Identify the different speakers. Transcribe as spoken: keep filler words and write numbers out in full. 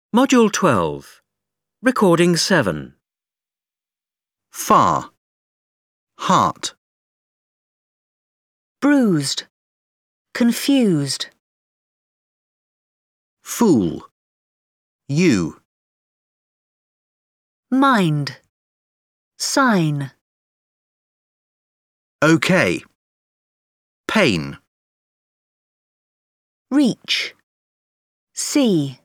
Speaker 1: Module twelve. Recording seven.
Speaker 2: Far. Heart.
Speaker 3: Bruised, confused.
Speaker 2: Fool. You.
Speaker 3: Mind, sign.
Speaker 2: Okay. Pain.
Speaker 3: Reach, see.